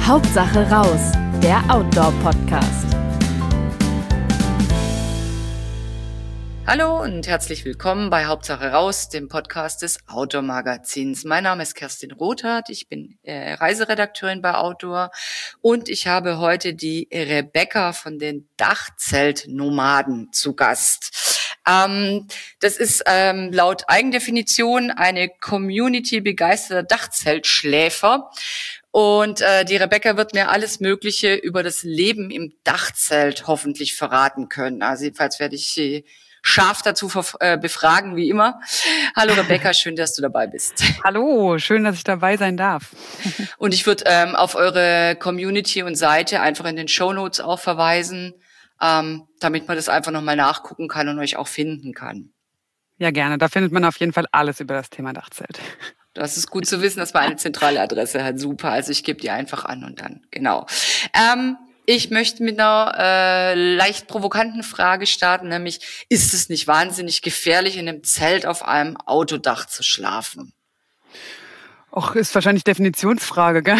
Hauptsache raus, der Outdoor-Podcast. Hallo und herzlich willkommen bei Hauptsache raus, dem Podcast des Outdoor-Magazins. Mein Name ist Kerstin Rothart, ich bin Reiseredakteurin bei Outdoor und ich habe heute die Rebecca von den Dachzeltnomaden zu Gast. Das ist laut Eigendefinition eine Community begeisterter Dachzeltschläfer. Und die Rebecca wird mir alles Mögliche über das Leben im Dachzelt hoffentlich verraten können. Also jedenfalls werde ich sie scharf dazu befragen, wie immer. Hallo Rebecca, schön, dass du dabei bist. Hallo, schön, dass ich dabei sein darf. Und ich würde auf eure Community und Seite einfach in den Shownotes auch verweisen, damit man das einfach nochmal nachgucken kann und euch auch finden kann. Ja, gerne. Da findet man auf jeden Fall alles über das Thema Dachzelt. Das ist gut zu wissen, dass man eine zentrale Adresse hat. Super, also ich gebe die einfach an und dann, genau. Ich möchte mit einer leicht provokanten Frage starten, nämlich, ist es nicht wahnsinnig gefährlich, in einem Zelt auf einem Autodach zu schlafen? Och, ist wahrscheinlich Definitionsfrage, gell?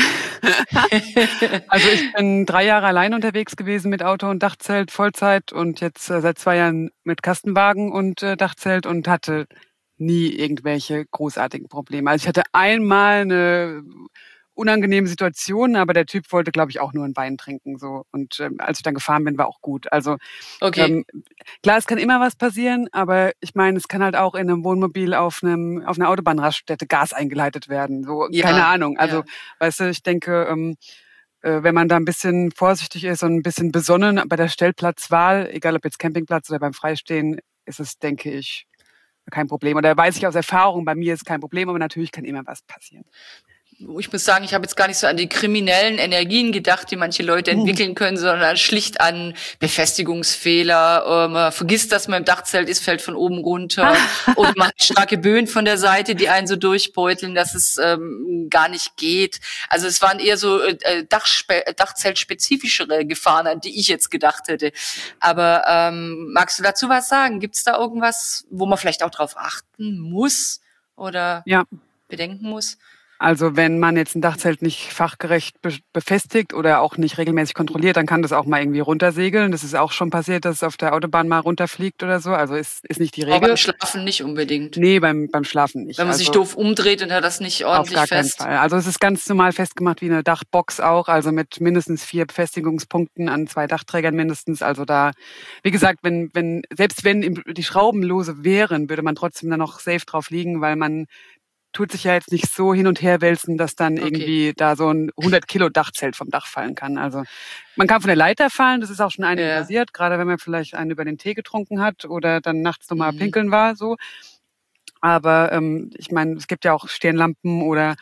Also ich bin 3 Jahre allein unterwegs gewesen mit Auto und Dachzelt, Vollzeit und jetzt seit 2 Jahren mit Kastenwagen und Dachzelt und hatte nie irgendwelche großartigen Probleme. Also ich hatte einmal eine unangenehme Situation, aber der Typ wollte, glaube ich, auch nur einen Wein trinken. So. Und als ich dann gefahren bin, war auch gut. Also okay. Klar, es kann immer was passieren, aber ich meine, es kann halt auch in einem Wohnmobil auf einer Autobahnraststätte Gas eingeleitet werden. So, Ja, keine Ahnung. Also, ja. weißt du, ich denke, wenn man da ein bisschen vorsichtig ist und ein bisschen besonnen bei der Stellplatzwahl, egal ob jetzt Campingplatz oder beim Freistehen, ist es, denke ich, kein Problem. Oder weiß ich aus Erfahrung, bei mir ist kein Problem, aber natürlich kann immer was passieren. Ich muss sagen, ich habe jetzt gar nicht so an die kriminellen Energien gedacht, die manche Leute entwickeln können, sondern schlicht an Befestigungsfehler. Man vergisst, dass man im Dachzelt ist, fällt von oben runter. Oder man hat starke Böen von der Seite, die einen so durchbeuteln, dass es gar nicht geht. Also es waren eher so Dachzeltspezifischere Gefahren, an die ich jetzt gedacht hätte. Aber magst du dazu was sagen? Gibt es da irgendwas, wo man vielleicht auch drauf achten muss oder bedenken muss? Also wenn man jetzt ein Dachzelt nicht fachgerecht befestigt oder auch nicht regelmäßig kontrolliert, dann kann das auch mal irgendwie runtersegeln. Das ist auch schon passiert, dass es auf der Autobahn mal runterfliegt oder so. Also ist nicht die Regel. Aber beim Schlafen nicht unbedingt. Nee, beim Schlafen nicht. Wenn man sich doof umdreht und hat das nicht ordentlich auf gar fest. Keinen Fall. Also es ist ganz normal festgemacht wie eine Dachbox auch, also mit mindestens 4 Befestigungspunkten an 2 Dachträgern mindestens. Also da, wie gesagt, selbst wenn die Schrauben lose wären, würde man trotzdem dann noch safe drauf liegen, weil man tut sich ja jetzt nicht so hin und her wälzen, dass dann irgendwie da so ein 100 Kilo Dachzelt vom Dach fallen kann. Also man kann von der Leiter fallen, das ist auch schon einigen passiert, gerade wenn man vielleicht einen über den Tee getrunken hat oder dann nachts nochmal pinkeln war, so. Aber ich meine, es gibt ja auch Stirnlampen oder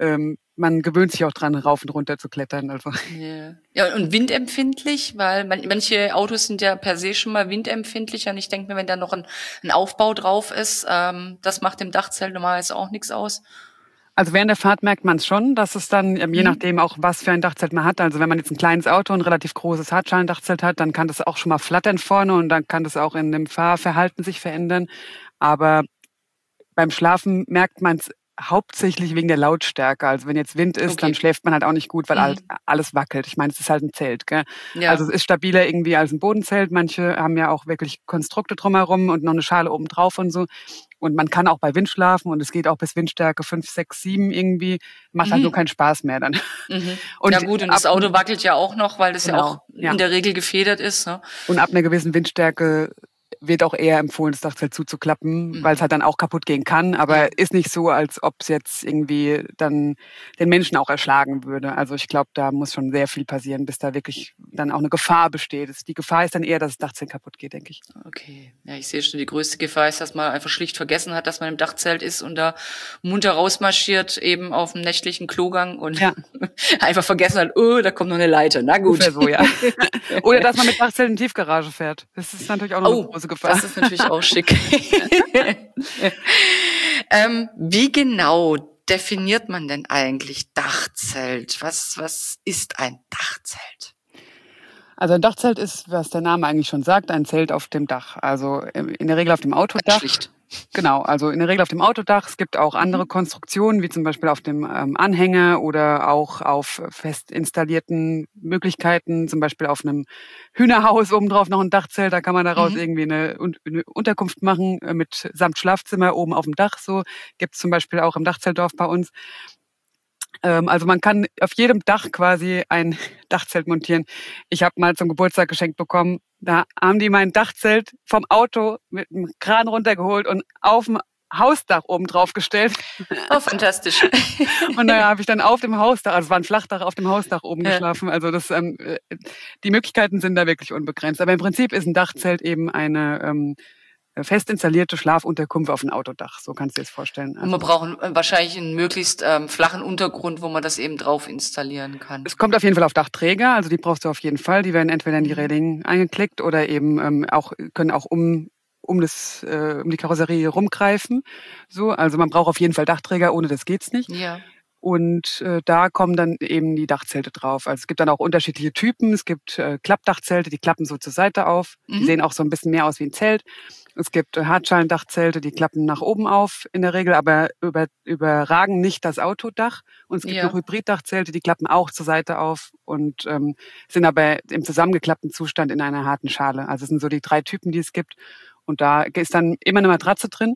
man gewöhnt sich auch dran, rauf und runter zu klettern. Also. Ja, und windempfindlich, weil manche Autos sind ja per se schon mal windempfindlicher. Und ich denke mir, wenn da noch ein Aufbau drauf ist, das macht dem Dachzelt normalerweise auch nichts aus. Also während der Fahrt merkt man es schon, dass es dann, je nachdem auch, was für ein Dachzelt man hat, also wenn man jetzt ein kleines Auto, ein relativ großes Hartschalendachzelt hat, dann kann das auch schon mal flattern vorne und dann kann das auch in dem Fahrverhalten sich verändern. Aber beim Schlafen merkt man es hauptsächlich wegen der Lautstärke. Also wenn jetzt Wind ist, dann schläft man halt auch nicht gut, weil alles wackelt. Ich meine, es ist halt ein Zelt, gell? Ja. Also es ist stabiler irgendwie als ein Bodenzelt. Manche haben ja auch wirklich Konstrukte drumherum und noch eine Schale oben drauf und so. Und man kann auch bei Wind schlafen und es geht auch bis Windstärke 5, 6, 7 irgendwie. Macht halt nur keinen Spaß mehr dann. Und ja gut, und das Auto wackelt ja auch noch, weil das ja auch in der Regel gefedert ist. Ne? Und ab einer gewissen Windstärke wird auch eher empfohlen, das Dachzelt zuzuklappen, weil es halt dann auch kaputt gehen kann. Aber ist nicht so, als ob es jetzt irgendwie dann den Menschen auch erschlagen würde. Also ich glaube, da muss schon sehr viel passieren, bis da wirklich dann auch eine Gefahr besteht. Die Gefahr ist dann eher, dass das Dachzelt kaputt geht, denke ich. Okay. Ja, ich sehe schon, die größte Gefahr ist, dass man einfach schlicht vergessen hat, dass man im Dachzelt ist und da munter rausmarschiert, eben auf dem nächtlichen Klogang und einfach vergessen hat, oh, da kommt noch eine Leiter. Na gut. Ungefähr so, ja. Oder dass man mit Dachzelt in die Tiefgarage fährt. Das ist natürlich auch noch eine große Gefahr. Das ist natürlich auch schick. Wie genau definiert man denn eigentlich Dachzelt? Was ist ein Dachzelt? Also ein Dachzelt ist, was der Name eigentlich schon sagt, ein Zelt auf dem Dach. Also in der Regel auf dem Autodach. Schlicht. Genau, also in der Regel auf dem Autodach. Es gibt auch andere Konstruktionen, wie zum Beispiel auf dem Anhänger oder auch auf fest installierten Möglichkeiten, zum Beispiel auf einem Hühnerhaus obendrauf noch ein Dachzelt. Da kann man daraus Mhm. irgendwie eine Unterkunft machen mit samt Schlafzimmer oben auf dem Dach. So gibt's zum Beispiel auch im Dachzeltdorf bei uns. Also man kann auf jedem Dach quasi ein Dachzelt montieren. Ich habe mal zum Geburtstag geschenkt bekommen, da haben die mein Dachzelt vom Auto mit einem Kran runtergeholt und auf dem Hausdach oben drauf gestellt. Oh, fantastisch. Und da habe ich dann auf dem Hausdach, also es war ein Flachdach, auf dem Hausdach oben Ja. geschlafen. Also die Möglichkeiten sind da wirklich unbegrenzt. Aber im Prinzip ist ein Dachzelt eben eine fest installierte Schlafunterkunft auf dem Autodach. So kannst du dir das vorstellen. Und man braucht wahrscheinlich einen möglichst flachen Untergrund, wo man das eben drauf installieren kann. Es kommt auf jeden Fall auf Dachträger, also die brauchst du auf jeden Fall. Die werden entweder in die Reling eingeklickt oder eben können auch um die Karosserie rumgreifen. So, also man braucht auf jeden Fall Dachträger, ohne das geht's nicht. Ja. Und da kommen dann eben die Dachzelte drauf. Also es gibt dann auch unterschiedliche Typen. Es gibt Klappdachzelte, die klappen so zur Seite auf. Die sehen auch so ein bisschen mehr aus wie ein Zelt. Es gibt Hartschalendachzelte, die klappen nach oben auf in der Regel, aber überragen nicht das Autodach. Und es gibt noch Hybriddachzelte, die klappen auch zur Seite auf und sind aber im zusammengeklappten Zustand in einer harten Schale. Also es sind so die 3 Typen, die es gibt. Und da ist dann immer eine Matratze drin.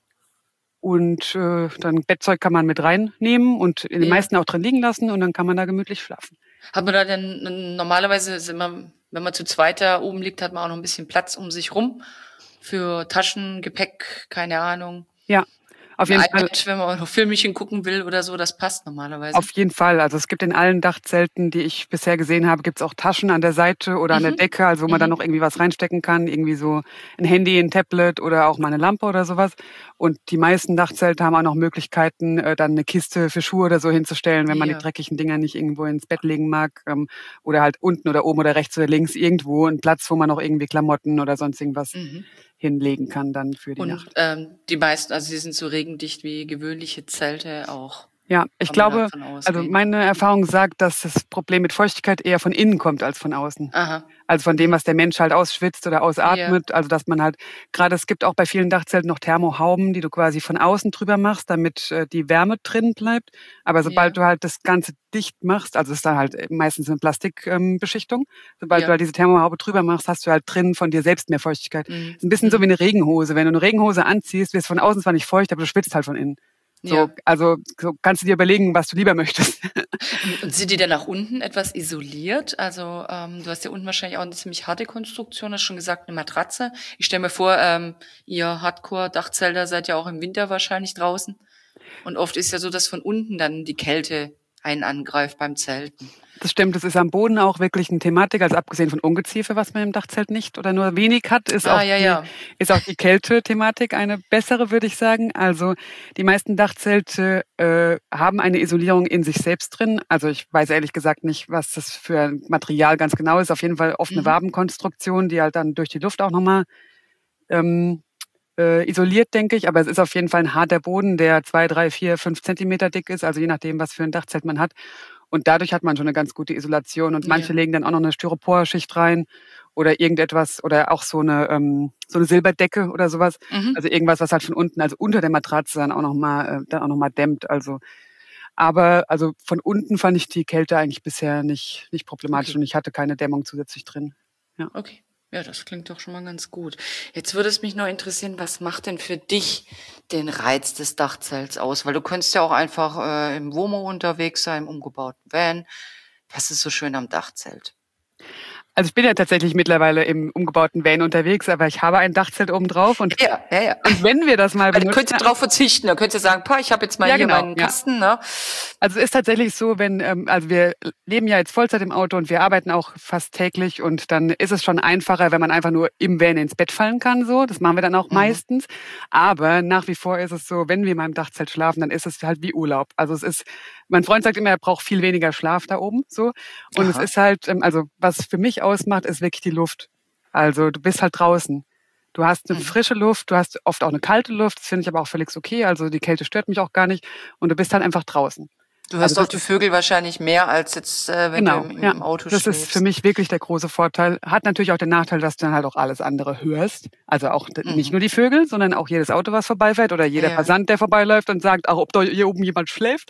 Und dann Bettzeug kann man mit reinnehmen und in den meisten auch drin liegen lassen und dann kann man da gemütlich schlafen. Hat man da denn normalerweise, wenn man zu zweit da oben liegt, hat man auch noch ein bisschen Platz um sich rum für Taschen, Gepäck, keine Ahnung. Ja, auf jeden Fall. Wenn man noch Filmchen gucken will oder so, das passt normalerweise. Auf jeden Fall. Also es gibt in allen Dachzelten, die ich bisher gesehen habe, gibt es auch Taschen an der Seite oder an der Decke, also wo man dann noch irgendwie was reinstecken kann, irgendwie so ein Handy, ein Tablet oder auch mal eine Lampe oder sowas. Und die meisten Dachzelte haben auch noch Möglichkeiten, dann eine Kiste für Schuhe oder so hinzustellen, wenn man die dreckigen Dinger nicht irgendwo ins Bett legen mag. Oder halt unten oder oben oder rechts oder links irgendwo einen Platz, wo man noch irgendwie Klamotten oder sonst irgendwas hinlegen kann dann für die Nacht. Die meisten, also die sind so regendicht wie gewöhnliche Zelte auch. Ja, ich glaube, also meine Erfahrung sagt, dass das Problem mit Feuchtigkeit eher von innen kommt als von außen. Aha. Also von dem, was der Mensch halt ausschwitzt oder ausatmet. Ja. Also dass man halt, gerade es gibt auch bei vielen Dachzelten noch Thermohauben, die du quasi von außen drüber machst, damit die Wärme drin bleibt. Aber sobald du halt das Ganze dicht machst, also es ist dann halt meistens eine Plastikbeschichtung, sobald du halt diese Thermohaube drüber machst, hast du halt drin von dir selbst mehr Feuchtigkeit. Ist ein bisschen so wie eine Regenhose. Wenn du eine Regenhose anziehst, wirst du von außen zwar nicht feucht, aber du schwitzt halt von innen. So, also so kannst du dir überlegen, was du lieber möchtest. Und sind die denn nach unten etwas isoliert? Also du hast ja unten wahrscheinlich auch eine ziemlich harte Konstruktion, hast schon gesagt, eine Matratze. Ich stelle mir vor, ihr Hardcore-Dachzelter seid ja auch im Winter wahrscheinlich draußen. Und oft ist ja so, dass von unten dann die Kälte einen angreift beim Zelten. Das stimmt, das ist am Boden auch wirklich eine Thematik, also abgesehen von Ungeziefer, was man im Dachzelt nicht oder nur wenig hat, ist auch die Kälte-Thematik eine bessere, würde ich sagen. Also die meisten Dachzelte haben eine Isolierung in sich selbst drin. Also ich weiß ehrlich gesagt nicht, was das für ein Material ganz genau ist. Auf jeden Fall oft eine Wabenkonstruktion, die halt dann durch die Luft auch nochmal isoliert, denke ich. Aber es ist auf jeden Fall ein harter Boden, der 2, 3, 4, 5 Zentimeter dick ist, also je nachdem, was für ein Dachzelt man hat. Und dadurch hat man schon eine ganz gute Isolation. Und manche legen dann auch noch eine Styroporschicht rein oder irgendetwas oder auch so eine Silberdecke oder sowas. Also irgendwas, was halt von unten, also unter der Matratze dann auch noch mal dämmt. Aber von unten fand ich die Kälte eigentlich bisher nicht problematisch und ich hatte keine Dämmung zusätzlich drin. Ja. Okay. Ja, das klingt doch schon mal ganz gut. Jetzt würde es mich noch interessieren, was macht denn für dich den Reiz des Dachzelts aus? Weil du könntest ja auch einfach im WOMO unterwegs sein, im umgebauten Van. Was ist so schön am Dachzelt? Also ich bin ja tatsächlich mittlerweile im umgebauten Van unterwegs, aber ich habe ein Dachzelt oben drauf und und wenn wir das mal benutzen, da könnt ihr drauf verzichten, da könnt ihr sagen, ich habe jetzt mal hier meinen Kasten. Ne? Also es ist tatsächlich so, also wir leben ja jetzt Vollzeit im Auto und wir arbeiten auch fast täglich und dann ist es schon einfacher, wenn man einfach nur im Van ins Bett fallen kann, so. Das machen wir dann auch meistens. Aber nach wie vor ist es so, wenn wir mal im Dachzelt schlafen, dann ist es halt wie Urlaub. Also mein Freund sagt immer, er braucht viel weniger Schlaf da oben, so. Und es ist halt, also was für mich ausmacht, ist wirklich die Luft. Also du bist halt draußen. Du hast eine frische Luft, du hast oft auch eine kalte Luft, das finde ich aber auch völlig okay. Also die Kälte stört mich auch gar nicht und du bist halt einfach draußen. Du hörst auch die Vögel wahrscheinlich mehr als jetzt, wenn du im Auto schläfst. Das ist für mich wirklich der große Vorteil. Hat natürlich auch den Nachteil, dass du dann halt auch alles andere hörst. Also auch nicht nur die Vögel, sondern auch jedes Auto, was vorbeifährt oder jeder Passant, der vorbeiläuft und sagt, auch ob da hier oben jemand schläft.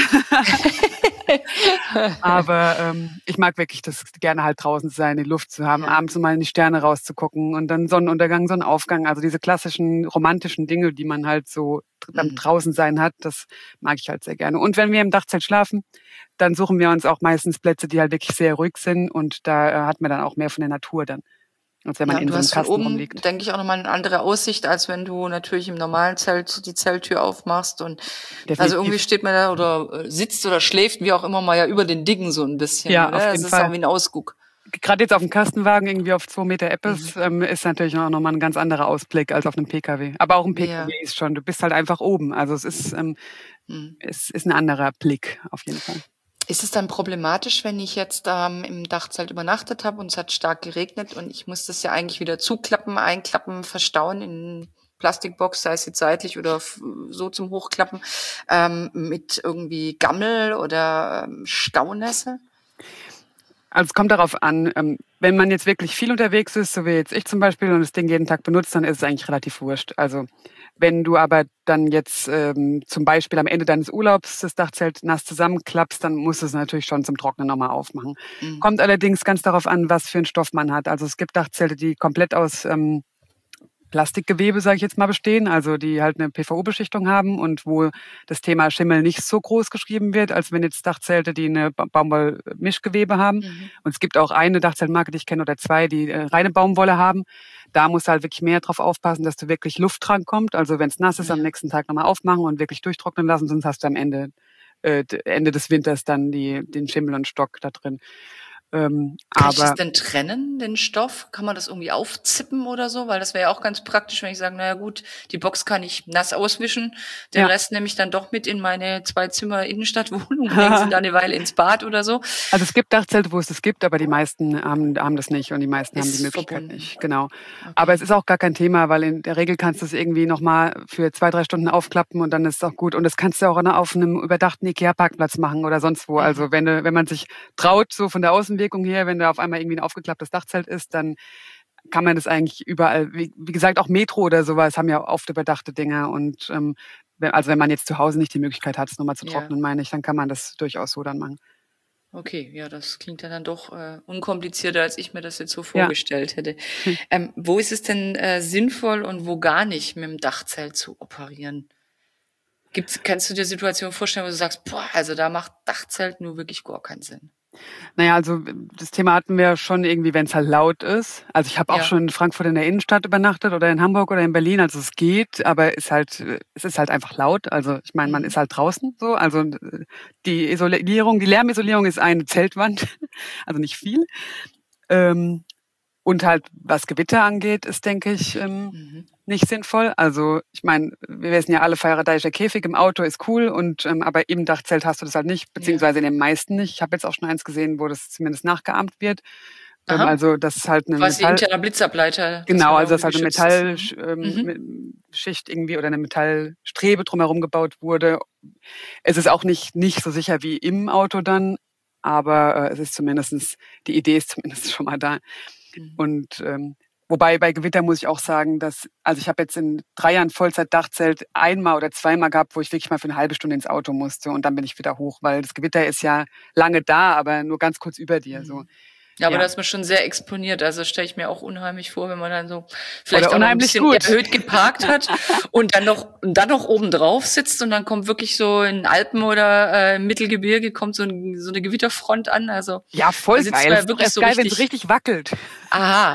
Aber ich mag wirklich das gerne halt draußen zu sein, die Luft zu haben, abends mal in die Sterne rauszugucken und dann Sonnenuntergang, Sonnenaufgang. Also diese klassischen romantischen Dinge, die man halt so beim draußen sein hat, das mag ich halt sehr gerne. Und wenn wir im Dachzelt schlafen, dann suchen wir uns auch meistens Plätze, die halt wirklich sehr ruhig sind und da hat man dann auch mehr von der Natur dann. Als wenn man in so einem Kasten rumliegt. Denke ich, auch nochmal eine andere Aussicht, als wenn du natürlich im normalen Zelt die Zelttür aufmachst und definitiv. Also irgendwie steht man da oder sitzt oder schläft, wie auch immer mal über den Dingen so ein bisschen. Ja, oder? Auf jeden das Fall. Ist auch wie ein Ausguck. Gerade jetzt auf dem Kastenwagen irgendwie auf 2 Meter Eppes ist natürlich auch nochmal ein ganz anderer Ausblick als auf einem PKW. Aber auch ein PKW ist schon, du bist halt einfach oben. Also es ist ein anderer Blick auf jeden Fall. Ist es dann problematisch, wenn ich jetzt im Dachzelt übernachtet habe und es hat stark geregnet und ich muss das ja eigentlich wieder zuklappen, einklappen, verstauen in Plastikbox, sei es jetzt seitlich oder so zum Hochklappen, mit irgendwie Gammel oder Staunässe? Also es kommt darauf an, wenn man jetzt wirklich viel unterwegs ist, so wie jetzt ich zum Beispiel, und das Ding jeden Tag benutzt, dann ist es eigentlich relativ wurscht. Also wenn du aber dann jetzt zum Beispiel am Ende deines Urlaubs das Dachzelt nass zusammenklappst, dann musst du es natürlich schon zum Trocknen nochmal aufmachen. Kommt allerdings ganz darauf an, was für einen Stoff man hat. Also es gibt Dachzelte, die komplett aus Plastikgewebe, sage ich jetzt mal, bestehen, also die halt eine PVO-Beschichtung haben und wo das Thema Schimmel nicht so groß geschrieben wird, als wenn jetzt Dachzelte, die eine Baumwoll-Mischgewebe haben. Und es gibt auch eine Dachzeltmarke, die ich kenne, oder 2, die reine Baumwolle haben. Da musst du halt wirklich mehr drauf aufpassen, dass du wirklich Luft dran kommt. Also wenn es nass ist, am nächsten Tag nochmal aufmachen und wirklich durchtrocknen lassen, sonst hast du am Ende des Winters dann den Schimmel und Stock da drin. Kann ich das denn trennen, den Stoff? Kann man das irgendwie aufzippen oder so? Weil das wäre ja auch ganz praktisch, wenn ich sage, naja gut, die Box kann ich nass auswischen, den Rest nehme ich dann doch mit in meine 2-Zimmer-Innenstadtwohnung, bringe sie dann eine Weile ins Bad oder so. Also es gibt Dachzelte, wo es das gibt, aber die meisten haben das nicht und die meisten haben die Möglichkeit nicht. Genau. Okay. Aber es ist auch gar kein Thema, weil in der Regel kannst du es irgendwie nochmal für 2-3 Stunden aufklappen und dann ist es auch gut. Und das kannst du auch auf einem überdachten Ikea-Parkplatz machen oder sonst wo. Also wenn man sich traut, so von der Außenwirkung her, wenn da auf einmal irgendwie ein aufgeklapptes Dachzelt ist, dann kann man das eigentlich überall, wie gesagt, auch Metro oder sowas haben ja oft überdachte Dinger und also wenn man jetzt zu Hause nicht die Möglichkeit hat, es nochmal zu trocknen, meine ich, dann kann man das durchaus so dann machen. Okay, ja, das klingt ja dann doch unkomplizierter, als ich mir das jetzt so vorgestellt hätte. Wo ist es denn sinnvoll und wo gar nicht mit dem Dachzelt zu operieren? Kannst du dir Situationen vorstellen, wo du sagst, also da macht Dachzelt nur wirklich gar keinen Sinn? Naja, also das Thema hatten wir schon irgendwie, wenn es halt laut ist. Also ich habe auch schon in Frankfurt in der Innenstadt übernachtet oder in Hamburg oder in Berlin. Also es geht, aber es ist halt einfach laut. Also ich meine, man ist halt draußen so. Also die Lärmisolierung ist eine Zeltwand, also nicht viel. Und halt, was Gewitter angeht, ist, denke ich, nicht sinnvoll. Also ich meine, wir wissen ja alle, feuerradeischer Käfig im Auto ist cool, aber im Dachzelt hast du das halt nicht, beziehungsweise in den meisten nicht. Ich habe jetzt auch schon eins gesehen, wo das zumindest nachgeahmt wird. Also das ist halt eine quasi interner Blitzableiter. Genau, also das ist halt eine Metallschicht irgendwie oder eine Metallstrebe drumherum gebaut wurde. Es ist auch nicht so sicher wie im Auto dann, aber es ist zumindestens, die Idee ist zumindest schon mal da. Und wobei bei Gewitter muss ich auch sagen, also ich habe jetzt in 3 Jahren Vollzeit-Dachzelt einmal oder zweimal gehabt, wo ich wirklich mal für eine halbe Stunde ins Auto musste und dann bin ich wieder hoch, weil das Gewitter ist ja lange da, aber nur ganz kurz über dir. So. Ja, aber da ist man schon sehr exponiert. Also stelle ich mir auch unheimlich vor, wenn man dann so vielleicht auch noch ein bisschen erhöht geparkt hat und dann noch oben drauf sitzt und dann kommt wirklich so in Alpen oder im Mittelgebirge kommt so eine Gewitterfront an. Also ja, voll geil. Ja wirklich so geil, wenn es richtig wackelt. Aha.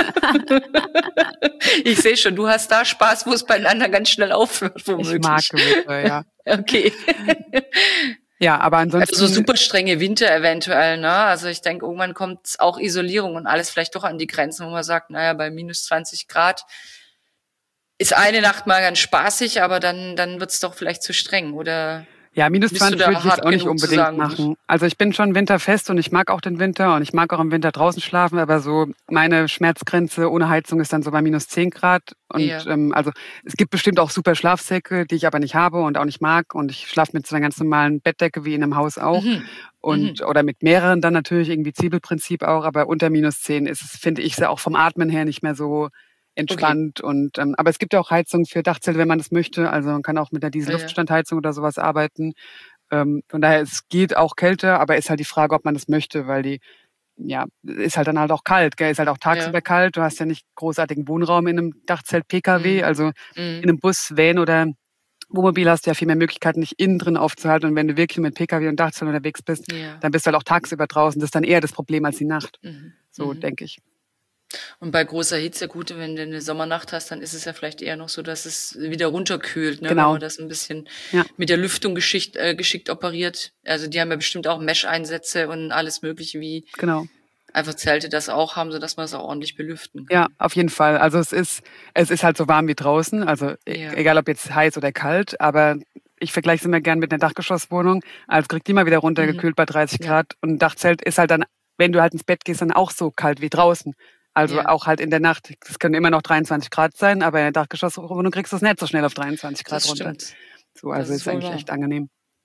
Ich sehe schon, du hast da Spaß, wo es bei den anderen ganz schnell aufhört, womöglich. Ich mag Gewitter, ja. Okay. Ja, aber ansonsten. Also so super strenge Winter eventuell, ne? Also ich denke, irgendwann kommt auch Isolierung und alles vielleicht doch an die Grenzen, wo man sagt, naja, bei minus 20 Grad ist eine Nacht mal ganz spaßig, aber dann wird's doch vielleicht zu streng, oder? Ja, minus Bist du 20 würde da ich jetzt hart auch nicht genug zu unbedingt sagen, machen. Also ich bin schon winterfest und ich mag auch den Winter und ich mag auch im Winter draußen schlafen, aber so meine Schmerzgrenze ohne Heizung ist dann so bei minus 10 Grad. Und ja, also es gibt bestimmt auch super Schlafsäcke, die ich aber nicht habe und auch nicht mag. Und ich schlafe mit so einer ganz normalen Bettdecke wie in einem Haus auch. mhm. Und, Mhm. oder mit mehreren dann natürlich, irgendwie Zwiebelprinzip auch, aber unter minus 10 ist es, finde ich, auch vom Atmen her nicht mehr so Okay, entspannt. Und aber es gibt ja auch Heizungen für Dachzelte, wenn man das möchte. Also man kann auch mit einer ja, Dieselluftstandheizung oder sowas arbeiten. Von daher, es geht auch kälter, aber ist halt die Frage, ob man das möchte, weil die, ja, ist halt dann halt auch kalt, gell? Ist halt auch ja, tagsüber kalt. Du hast ja nicht großartigen Wohnraum in einem Dachzelt PKW. mhm. Also Mhm. in einem Bus, Van oder Wohnmobil hast du ja viel mehr Möglichkeiten, dich innen drin aufzuhalten. Und wenn du wirklich mit PKW und Dachzelt unterwegs bist, Ja, dann bist du halt auch tagsüber draußen. Das ist dann eher das Problem als die Nacht. mhm. So Mhm. denke ich. Und bei großer Hitze, gut, wenn du eine Sommernacht hast, dann ist es ja vielleicht eher noch so, dass es wieder runterkühlt, ne, wenn Genau. man das ein bisschen Ja, mit der Lüftung geschickt operiert. Also die haben ja bestimmt auch Mesh-Einsätze und alles Mögliche, wie genau. einfach Zelte das auch haben, sodass man es auch ordentlich belüften Ja, kann. auf jeden Fall. Also es ist halt so warm wie draußen, also Ja, egal ob jetzt heiß oder kalt, aber ich vergleiche es immer gern mit einer Dachgeschosswohnung. Also kriegt die mal wieder mhm. runtergekühlt bei 30 Ja, Grad und ein Dachzelt ist halt dann, wenn du halt ins Bett gehst, dann auch so kalt wie draußen. Also ja, auch halt in der Nacht. Es können immer noch 23 Grad sein, aber in der Dachgeschosswohnung kriegst du es nicht so schnell auf 23 Grad das runter. stimmt. So, Das also ist ist wohl eigentlich wahr. echt angenehm.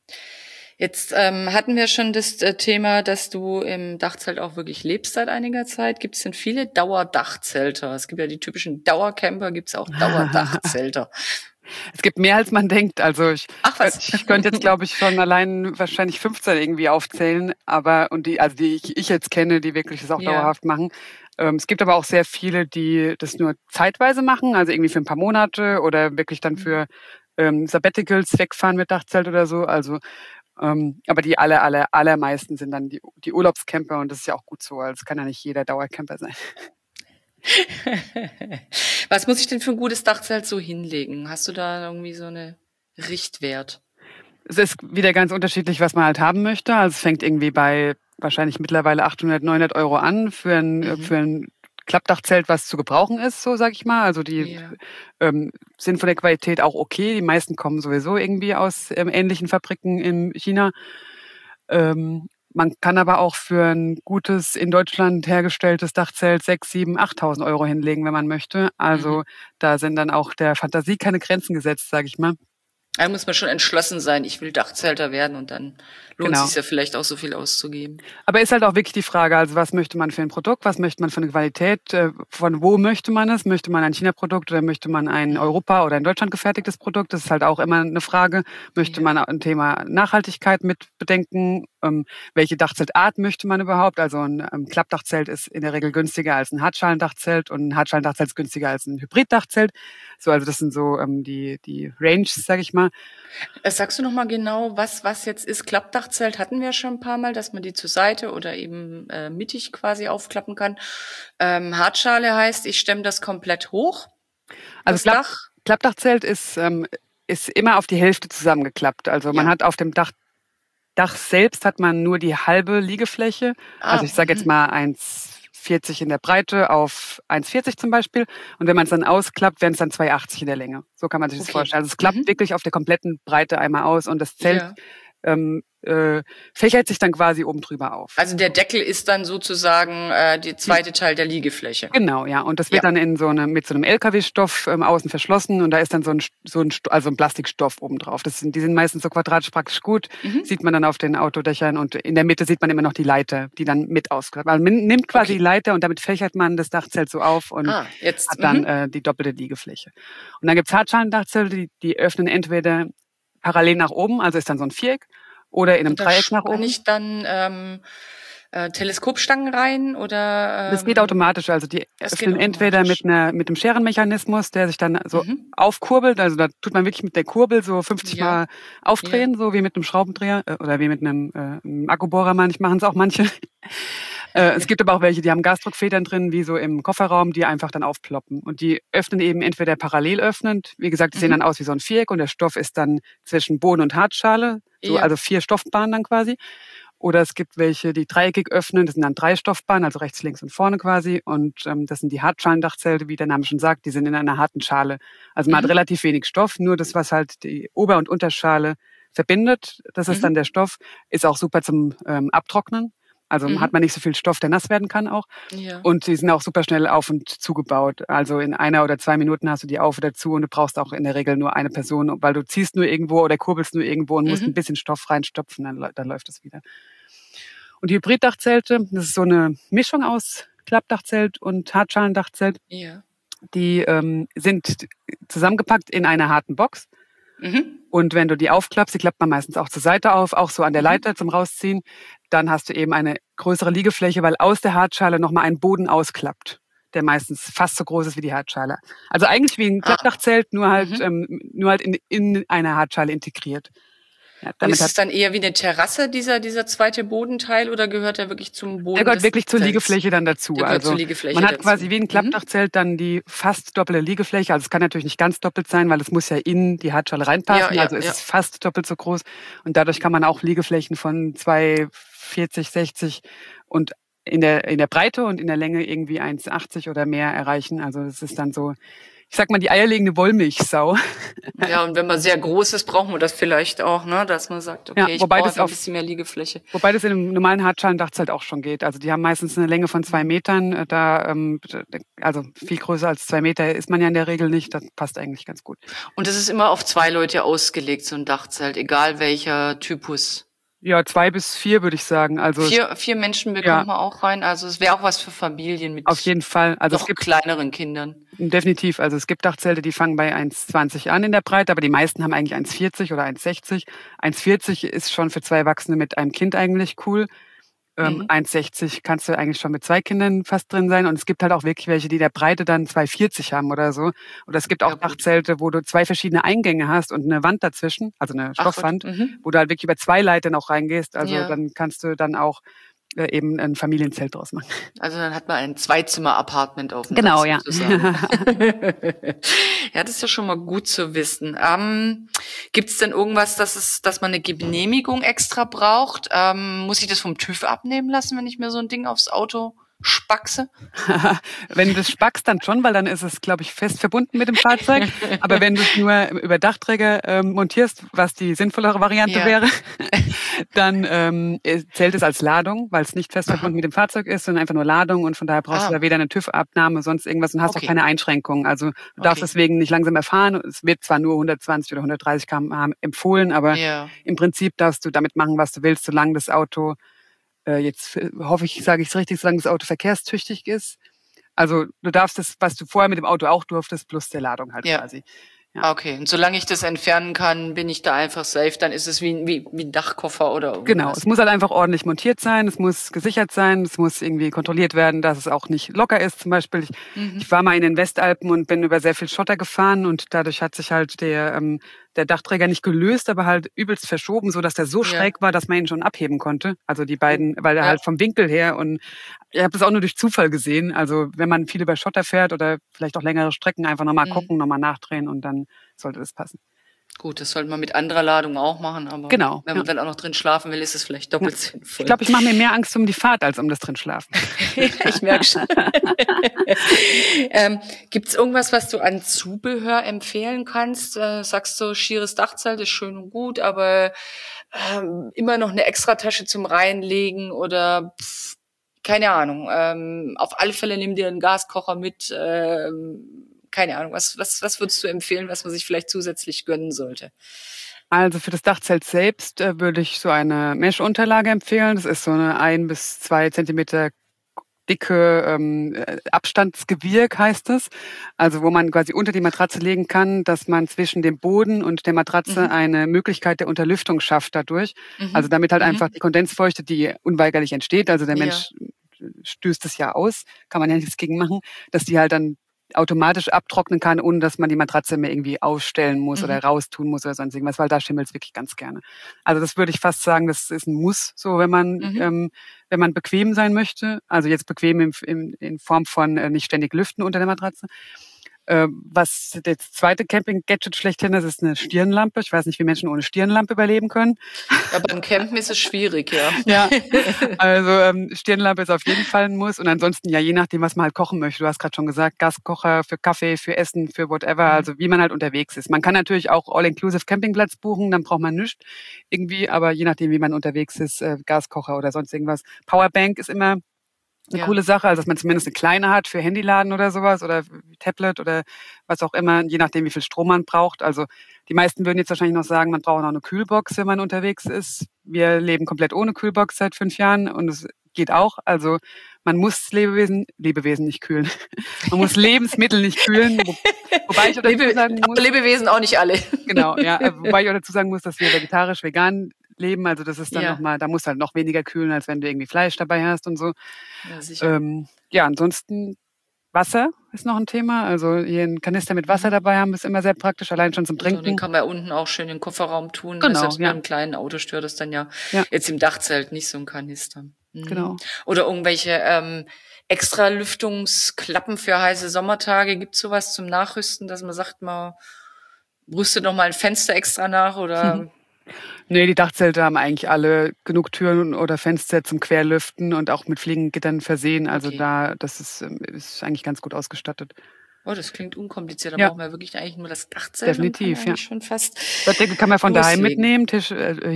Jetzt hatten wir schon das Thema, dass du im Dachzelt auch wirklich lebst seit einiger Zeit. Gibt es denn viele Dauerdachzelter? Es gibt ja die typischen Dauercamper, gibt es auch Dauerdachzelter. Es gibt mehr, als man denkt. Also Ach was. ich könnte jetzt, glaube ich, schon allein wahrscheinlich 15 irgendwie aufzählen, aber und die, also die ich jetzt kenne, die wirklich das auch Ja. dauerhaft machen. Es gibt aber auch sehr viele, die das nur zeitweise machen, also irgendwie für ein paar Monate oder wirklich dann Mhm. für Sabbaticals wegfahren mit Dachzelt oder so. Also aber die allermeisten sind dann die Urlaubscamper und das ist ja auch gut so. Also es kann ja nicht jeder Dauercamper sein. Was muss ich denn für ein gutes Dachzelt so hinlegen? Hast du da irgendwie so eine Richtwert? Es ist wieder ganz unterschiedlich, was man halt haben möchte. Also es fängt irgendwie bei wahrscheinlich mittlerweile 800, 900 € an Mhm. für ein Klappdachzelt, was zu gebrauchen ist, so sag ich mal. Also die Ja. sind von der Qualität auch okay. Die meisten kommen sowieso irgendwie aus ähnlichen Fabriken in China. Man kann aber auch für ein gutes in Deutschland hergestelltes Dachzelt 6, 7, 8.000 € hinlegen, wenn man möchte. Mhm. Also da sind dann auch der Fantasie keine Grenzen gesetzt, sag ich mal. Da muss man schon entschlossen sein, ich will Dachzelter werden und dann lohnt Genau. sich ja vielleicht auch so viel auszugeben. Aber ist halt auch wirklich die Frage, also was möchte man für ein Produkt, was möchte man für eine Qualität, von wo möchte man es? Möchte man ein China-Produkt oder möchte man ein Mhm. Europa- oder in Deutschland gefertigtes Produkt? Das ist halt auch immer eine Frage. Möchte Ja. man ein Thema Nachhaltigkeit mit bedenken? Welche Dachzeltart möchte man überhaupt? Also ein Klappdachzelt ist in der Regel günstiger als ein Hartschalendachzelt und ein Hartschalendachzelt ist günstiger als ein Hybriddachzelt. So, also das sind so die Ranges, sage ich mal. Sagst du noch mal genau, was jetzt ist? Klappdachzelt hatten wir schon ein paar Mal, dass man die zur Seite oder eben mittig quasi aufklappen kann. Hartschale heißt, ich stemme das komplett hoch, Also das Dach. Klappdachzelt ist immer auf die Hälfte zusammengeklappt. Also man Ja. hat auf dem Dach selbst hat man nur die halbe Liegefläche. Also Ah, ich sage jetzt mhm. mal 1,40 in der Breite auf 1,40 zum Beispiel. Und wenn man es dann ausklappt, wären es dann 2,80 in der Länge. So kann man sich das Okay. vorstellen. Also es klappt Mhm. wirklich auf der kompletten Breite einmal aus und das Zelt Ja. fächert sich dann quasi oben drüber auf. Also der Deckel ist dann sozusagen die zweite Teil der Liegefläche. Genau, ja. Und das Ja. wird dann mit so einem LKW-Stoff außen verschlossen und da ist dann also ein Plastikstoff oben drauf. Die sind meistens so quadratisch praktisch gut. Mhm. Sieht man dann auf den Autodächern und in der Mitte sieht man immer noch die Leiter, die dann mit ausklappt. Also man nimmt quasi die Okay. Leiter und damit fächert man das Dachzelt so auf und Ah, jetzt. hat dann Mhm. die doppelte Liegefläche. Und dann gibt's Hartschalendachzelte, die öffnen entweder parallel nach oben, also ist dann so ein Viereck, oder in einem Und da Dreieck nach spanne oben. ich dann Teleskopstangen rein oder Das geht automatisch. Also die das geht öffnen entweder automatisch. mit dem Scherenmechanismus, der sich dann so Mhm. aufkurbelt. Also da tut man wirklich mit der Kurbel so 50 Ja, Mal ja. aufdrehen, so wie mit einem Schraubendreher oder wie mit einem Akkubohrer machen es auch manche. Es gibt aber auch welche, die haben Gasdruckfedern drin, wie so im Kofferraum, die einfach dann aufploppen. Und die öffnen eben entweder parallel öffnend. Wie gesagt, die sehen dann Mhm. aus wie so ein Viereck und der Stoff ist dann zwischen Boden und Hartschale. So, Ja. also 4 Stoffbahnen dann quasi. Oder es gibt welche, die dreieckig öffnen. Das sind dann 3 Stoffbahnen, also rechts, links und vorne quasi. Und das sind die Hartschalendachzelte, wie der Name schon sagt. Die sind in einer harten Schale. Also man hat Mhm. relativ wenig Stoff, nur das, was halt die Ober- und Unterschale verbindet. Das ist dann der Stoff. Ist auch super zum Abtrocknen. Also hat man nicht so viel Stoff, der nass werden kann auch. Ja. Und die sind auch super schnell auf- und zugebaut. Also in 1 oder 2 Minuten hast du die auf oder zu und du brauchst auch in der Regel nur eine Person, weil du ziehst nur irgendwo oder kurbelst nur irgendwo und musst ein bisschen Stoff reinstopfen, dann läuft es wieder. Und die Hybriddachzelte, das ist so eine Mischung aus Klappdachzelt und Hartschalendachzelt. Ja. Die sind zusammengepackt in einer harten Box. Und wenn du die aufklappst, die klappt man meistens auch zur Seite auf, auch so an der Leiter zum Rausziehen, dann hast du eben eine größere Liegefläche, weil aus der Hartschale nochmal ein Boden ausklappt, der meistens fast so groß ist wie die Hartschale. Also eigentlich wie ein Klappdachzelt, nur halt in einer Hartschale integriert. Ja, Und ist es dann eher wie eine Terrasse, dieser zweite Bodenteil, oder gehört der wirklich zum Boden? Der gehört wirklich zur Liegefläche dann dazu. Der gehört zur Liegefläche man hat dazu. quasi wie ein Klappdachzelt dann die fast doppelte Liegefläche. Also es kann natürlich nicht ganz doppelt sein, weil es muss ja in die Hartschale reinpassen. Also es ist fast doppelt so groß. Und dadurch kann man auch Liegeflächen von 2,40, 60 und in der Breite und in der Länge irgendwie 1,80 oder mehr erreichen. Also das ist dann so, ich sag mal, die eierlegende Wollmilchsau. Ja, und wenn man sehr groß ist, brauchen wir das vielleicht auch, ne, dass man sagt, okay, ich brauche ein bisschen mehr Liegefläche. Wobei das in einem normalen Hartschalendachzelt auch schon geht. Also die haben meistens eine Länge von 2 Metern. Also viel größer als 2 Meter ist man ja in der Regel nicht. Das passt eigentlich ganz gut. Und das ist immer auf 2 Leute ausgelegt, so ein Dachzelt, egal welcher Typus. Ja, 2 bis 4 würde ich sagen. Also 4 Menschen bekommt man auch rein. Also es wäre auch was für Familien mit auf jeden Fall. Also es gibt kleineren Kindern. Definitiv. Also es gibt Dachzelte, die fangen bei 1,20 an in der Breite, aber die meisten haben eigentlich 1,40 oder 1,60. 1,40 ist schon für 2 Erwachsene mit einem Kind eigentlich cool. 1,60 kannst du eigentlich schon mit 2 Kindern fast drin sein. Und es gibt halt auch wirklich welche, die der Breite dann 2,40 haben oder so. Oder es gibt auch Dachzelte, wo du 2 verschiedene Eingänge hast und eine Wand dazwischen, also eine Stoffwand, wo du halt wirklich über 2 Leitern auch reingehst. Also dann kannst du dann auch eben ein Familienzelt draus machen. Also dann hat man ein 2-Zimmer-Apartment auf dem Genau, Dach, sozusagen. Ja, das ist ja schon mal gut zu wissen. Gibt es denn irgendwas, dass man eine Genehmigung extra braucht? Muss ich das vom TÜV abnehmen lassen, wenn ich mir so ein Ding aufs Auto spackse? Wenn du das spackst, dann schon, weil dann ist es, glaube ich, fest verbunden mit dem Fahrzeug. Aber wenn du es nur über Dachträger montierst, was die sinnvollere Variante wäre, dann zählt es als Ladung, weil es nicht fest verbunden mit dem Fahrzeug ist, sondern einfach nur Ladung, und von daher brauchst du da weder eine TÜV-Abnahme, sonst irgendwas, und hast auch keine Einschränkungen. Also du darfst deswegen nicht langsamer fahren. Es wird zwar nur 120 oder 130 km/h empfohlen, aber im Prinzip darfst du damit machen, was du willst, solange das Auto jetzt hoffe ich, sage ich es richtig, solange das Auto verkehrstüchtig ist. Also du darfst das, was du vorher mit dem Auto auch durftest, plus der Ladung halt quasi. Ja. Okay, und solange ich das entfernen kann, bin ich da einfach safe, dann ist es wie ein Dachkoffer oder irgendwas. Genau, es muss halt einfach ordentlich montiert sein, es muss gesichert sein, es muss irgendwie kontrolliert werden, dass es auch nicht locker ist. Zum Beispiel, ich war mal in den Westalpen und bin über sehr viel Schotter gefahren, und dadurch hat sich halt der Dachträger nicht gelöst, aber halt übelst verschoben, so dass der so schräg war, dass man ihn schon abheben konnte. Also die beiden, weil er halt vom Winkel her, und ich habe das auch nur durch Zufall gesehen. Also wenn man viel über Schotter fährt oder vielleicht auch längere Strecken, einfach nochmal gucken, nochmal nachdrehen, und dann sollte das passen. Gut, das sollte man mit anderer Ladung auch machen, aber wenn man dann auch noch drin schlafen will, ist es vielleicht doppelt sinnvoll. Ich glaube, ich mache mir mehr Angst um die Fahrt als um das drin Schlafen. Ich merke schon. Gibt es irgendwas, was du an Zubehör empfehlen kannst? Sagst du, schieres Dachzelt ist schön und gut, aber immer noch eine Extratasche zum Reinlegen oder keine Ahnung. Auf alle Fälle nimm dir einen Gaskocher mit. Keine Ahnung, was würdest du empfehlen, was man sich vielleicht zusätzlich gönnen sollte? Also für das Dachzelt selbst würde ich so eine Mesh-Unterlage empfehlen. Das ist so eine 1 bis 2 Zentimeter dicke Abstandsgewirk, heißt es. Also wo man quasi unter die Matratze legen kann, dass man zwischen dem Boden und der Matratze eine Möglichkeit der Unterlüftung schafft dadurch. Also damit halt einfach die Kondensfeuchte, die unweigerlich entsteht, also der Mensch stößt es ja aus, kann man ja nichts gegen machen, dass die halt dann automatisch abtrocknen kann, ohne dass man die Matratze mehr irgendwie aufstellen muss oder raustun muss oder sonst irgendwas, weil da schimmelt es wirklich ganz gerne. Also das würde ich fast sagen, das ist ein Muss, so wenn man bequem sein möchte. Also jetzt bequem in Form von nicht ständig lüften unter der Matratze. Was das zweite Camping-Gadget schlechthin ist eine Stirnlampe. Ich weiß nicht, wie Menschen ohne Stirnlampe überleben können. Ja, beim Campen ist es schwierig, ja. Ja, also Stirnlampe ist auf jeden Fall ein Muss. Und ansonsten ja, je nachdem, was man halt kochen möchte. Du hast gerade schon gesagt, Gaskocher für Kaffee, für Essen, für whatever. Also wie man halt unterwegs ist. Man kann natürlich auch All-Inclusive Campingplatz buchen, dann braucht man nichts irgendwie. Aber je nachdem, wie man unterwegs ist, Gaskocher oder sonst irgendwas. Powerbank ist immer eine coole Sache, also dass man zumindest eine kleine hat für Handyladen oder sowas oder Tablet oder was auch immer, je nachdem, wie viel Strom man braucht. Also die meisten würden jetzt wahrscheinlich noch sagen, man braucht noch eine Kühlbox, wenn man unterwegs ist. Wir leben komplett ohne Kühlbox seit 5 Jahren und es geht auch. Also man muss Lebewesen nicht kühlen. Man muss Lebensmittel nicht kühlen. Wobei ich auch dazu sagen muss, Lebewesen auch nicht alle. Genau, ja. Wobei ich auch dazu sagen muss, dass wir vegetarisch, vegan leben. Also das ist dann nochmal, da musst du halt noch weniger kühlen, als wenn du irgendwie Fleisch dabei hast und so. Ja, sicher. Ansonsten Wasser ist noch ein Thema. Also hier einen Kanister mit Wasser dabei haben, ist immer sehr praktisch, allein schon zum Trinken. Und den kann man ja unten auch schön in den Kofferraum tun. Genau, Selbst mit einem kleinen Auto stört es dann ja jetzt im Dachzelt nicht so ein Kanister. Genau. Oder irgendwelche extra Lüftungsklappen für heiße Sommertage. Gibt's sowas zum Nachrüsten, dass man sagt, man rüstet noch mal ein Fenster extra nach oder? Nee, die Dachzelte haben eigentlich alle genug Türen oder Fenster zum Querlüften und auch mit Fliegengittern versehen. Also das ist eigentlich ganz gut ausgestattet. Oh, das klingt unkompliziert. Da brauchen wir wirklich eigentlich nur das Dachzelt. Definitiv, ja. Schon fast. Bettdecke kann man von daheim mitnehmen, Tisch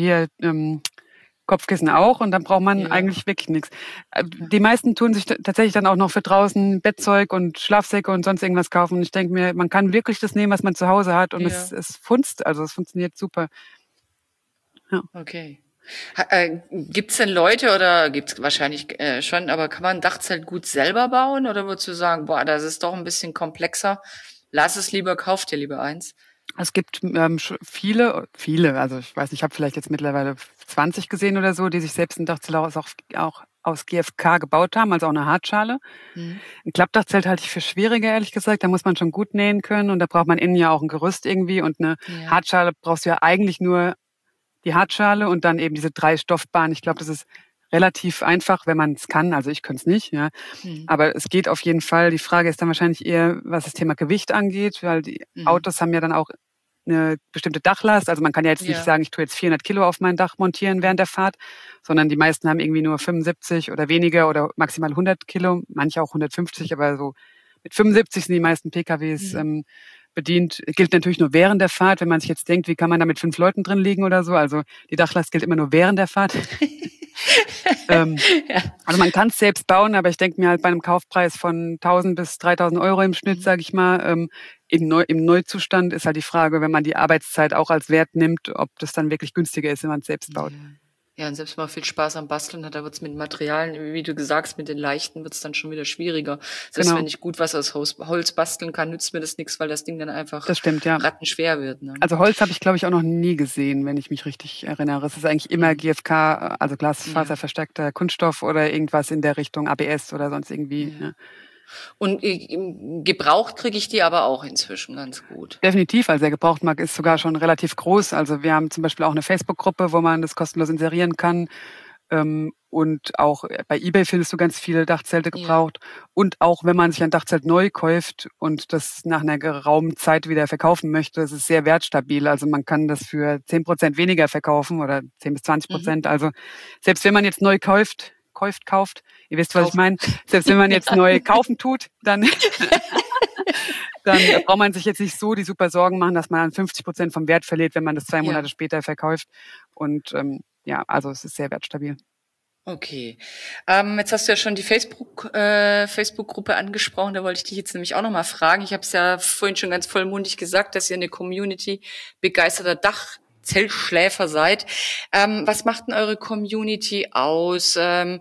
Kopfkissen auch und dann braucht man eigentlich wirklich nichts. Die meisten tun sich tatsächlich dann auch noch für draußen Bettzeug und Schlafsäcke und sonst irgendwas kaufen. Und ich denke mir, man kann wirklich das nehmen, was man zu Hause hat und es funzt, also es funktioniert super. Ja. Okay. Gibt's denn Leute oder gibt's wahrscheinlich schon, aber kann man ein Dachzelt gut selber bauen oder würdest du sagen, boah, das ist doch ein bisschen komplexer, lass es lieber, kauf dir lieber eins? Es gibt viele, also ich weiß nicht, ich habe vielleicht jetzt mittlerweile 20 gesehen oder so, die sich selbst ein Dachzelt auch aus GFK gebaut haben, also auch eine Hartschale. Ein Klappdachzelt halte ich für schwieriger, ehrlich gesagt. Da muss man schon gut nähen können und da braucht man innen ja auch ein Gerüst irgendwie und eine Hartschale brauchst du ja eigentlich nur die Hartschale und dann eben diese 3 Stoffbahnen. Ich glaube, das ist relativ einfach, wenn man es kann. Also ich könnte es nicht, ja. Aber es geht auf jeden Fall. Die Frage ist dann wahrscheinlich eher, was das Thema Gewicht angeht, weil die Autos haben ja dann auch eine bestimmte Dachlast. Also man kann ja jetzt nicht sagen, ich tue jetzt 400 Kilo auf mein Dach montieren während der Fahrt, sondern die meisten haben irgendwie nur 75 oder weniger oder maximal 100 Kilo, manche auch 150, aber so mit 75 sind die meisten PKWs bedient. Gilt natürlich nur während der Fahrt, wenn man sich jetzt denkt, wie kann man da mit 5 Leuten drin liegen oder so. Also die Dachlast gilt immer nur während der Fahrt. Also man kann es selbst bauen, aber ich denke mir halt bei einem Kaufpreis von 1.000 bis 3.000 Euro im Schnitt, sage ich mal, im Neuzustand ist halt die Frage, wenn man die Arbeitszeit auch als Wert nimmt, ob das dann wirklich günstiger ist, wenn man es selbst baut. Ja, und selbst wenn man viel Spaß am Basteln hat, da wird's mit Materialien, wie du gesagt, mit den leichten wird's dann schon wieder schwieriger. Selbst wenn ich gut was aus Holz basteln kann, nützt mir das nichts, weil das Ding dann einfach rattenschwer wird. Ne? Also Holz habe ich, glaube ich, auch noch nie gesehen, wenn ich mich richtig erinnere. Es ist eigentlich immer GFK, also Glasfaserverstärkter Kunststoff oder irgendwas in der Richtung ABS oder sonst irgendwie. Ja. Und gebraucht kriege ich die aber auch inzwischen ganz gut. Definitiv, also der Gebrauchtmarkt ist sogar schon relativ groß. Also wir haben zum Beispiel auch eine Facebook-Gruppe, wo man das kostenlos inserieren kann. Und auch bei eBay findest du ganz viele Dachzelte gebraucht. Und auch wenn man sich ein Dachzelt neu kauft und das nach einer geraumen Zeit wieder verkaufen möchte, das ist sehr wertstabil. Also man kann das für 10% weniger verkaufen oder 10 bis 20%. Also selbst wenn man jetzt neu kauft, ihr wisst, was ich meine. Selbst wenn man jetzt neu kaufen tut, dann braucht man sich jetzt nicht so die super Sorgen machen, dass man dann 50% vom Wert verliert, wenn man das 2 Monate später verkauft. Und also es ist sehr wertstabil. Okay. Jetzt hast du ja schon die Facebook-Gruppe angesprochen, da wollte ich dich jetzt nämlich auch nochmal fragen. Ich habe es ja vorhin schon ganz vollmundig gesagt, dass ihr eine Community begeisterter Dachzeltschläfer seid. Was macht denn eure Community aus?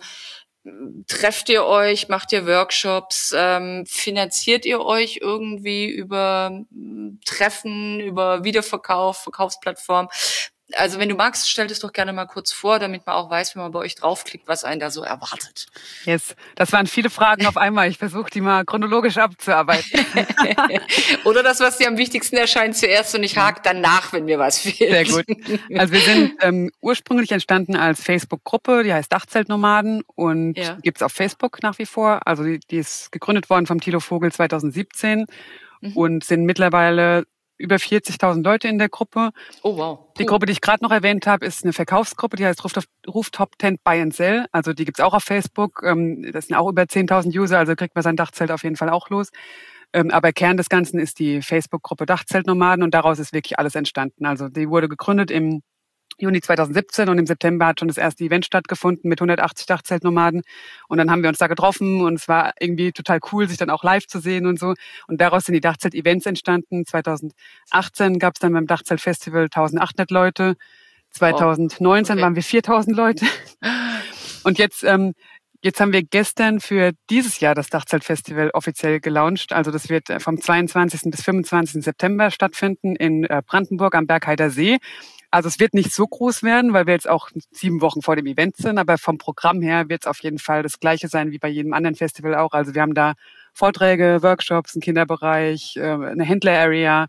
Trefft ihr euch? Macht ihr Workshops? Finanziert ihr euch irgendwie über Treffen, über Wiederverkauf, Verkaufsplattformen? Also wenn du magst, stell das doch gerne mal kurz vor, damit man auch weiß, wenn man bei euch draufklickt, was einen da so erwartet. Yes, das waren viele Fragen auf einmal. Ich versuche, die mal chronologisch abzuarbeiten. Oder das, was dir am wichtigsten erscheint, zuerst und ich hake dann nach, wenn mir was fehlt. Sehr gut. Also wir sind ursprünglich entstanden als Facebook-Gruppe, die heißt Dachzeltnomaden und gibt's auf Facebook nach wie vor. Also die ist gegründet worden vom Thilo Vogel 2017. und sind mittlerweile über 40.000 Leute in der Gruppe. Oh, wow. Die Gruppe, die ich gerade noch erwähnt habe, ist eine Verkaufsgruppe, die heißt Rooftop Tent Buy and Sell. Also die gibt's auch auf Facebook. Das sind auch über 10.000 User, also kriegt man sein Dachzelt auf jeden Fall auch los. Aber Kern des Ganzen ist die Facebook-Gruppe Dachzeltnomaden und daraus ist wirklich alles entstanden. Also die wurde gegründet im Juni 2017 und im September hat schon das erste Event stattgefunden mit 180 Dachzeltnomaden und dann haben wir uns da getroffen und es war irgendwie total cool, sich dann auch live zu sehen und so und daraus sind die Dachzelt-Events entstanden. 2018 gab es dann beim Dachzelt-Festival 1.800 Leute, 2019 waren wir 4.000 Leute und jetzt haben wir gestern für dieses Jahr das Dachzelt-Festival offiziell gelauncht. Also das wird vom 22. bis 25. September stattfinden in Brandenburg am Bergheider See. Also es wird nicht so groß werden, weil wir jetzt auch 7 Wochen vor dem Event sind, aber vom Programm her wird es auf jeden Fall das Gleiche sein wie bei jedem anderen Festival auch. Also wir haben da Vorträge, Workshops, einen Kinderbereich, eine Händler-Area,